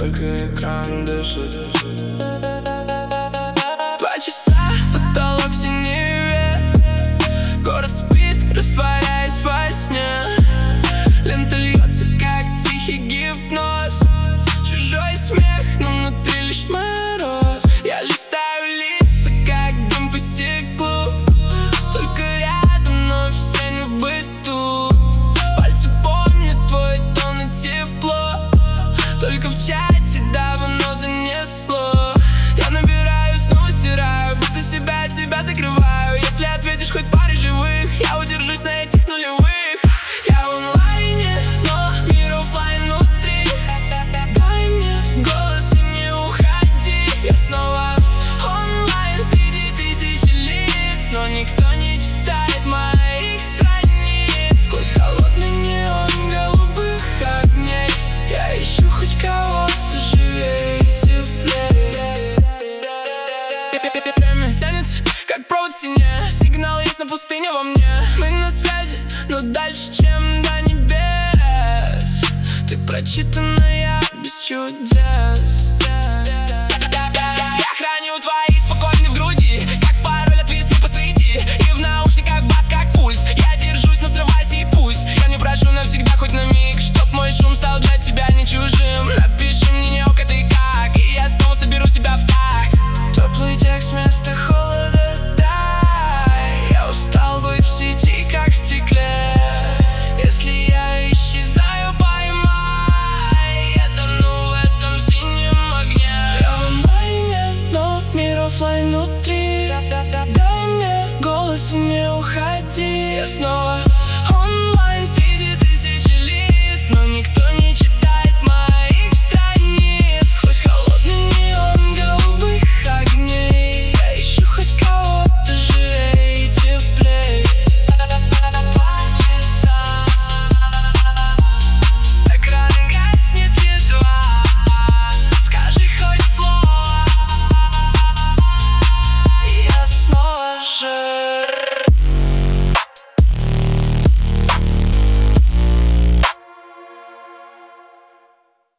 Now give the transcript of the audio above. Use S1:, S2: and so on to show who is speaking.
S1: только экран дышит. 2 часа, потолок синеве, город спит, растворяясь во сне. Лента льется, как тихий гипноз, чужой смех, но внутри лишь мороз. Я листаю лица, как дым по стеклу, столько рядом, но все не в быту. Пальцы помнят твой тон и тепло, только в чате давно занесло. Я набираю, снова стираю, будто тебя закрываю. Если ответишь хоть паре живых, я удержусь на этих нулевых. Я в онлайне, но мир оффлайн внутри. Дай мне голос и не уходи. Я снова онлайн среди тысячи лиц, но никто не читает моих страниц. Сквозь холодный неон голубых огней я ищу хоть кого-то живее и теплее. Время тянется, как провод в стене, сигнал есть, но пустыня во мне. Мы на связи, но дальше, чем до небес. Ты прочитанная без чудес. Я храню твои спокойные в груди, как пароль отвисну посреди. И в наушниках бас, как пульс. Я держусь, но срывайся и пусть. Я не прошу навсегда, хоть на миг, чтоб мой шум стал для тебя не чужим. Напиши мне не ок, ты как, и я снова соберу себя в так. Теплый текст вместо холода дай. Я устал быть в сети, как в стекле. Если я исчезаю, поймай. Я тону в этом синем огне. Я в онлайне, но мир оффлайн внутри. Дай мне голос и не уходи. Я снова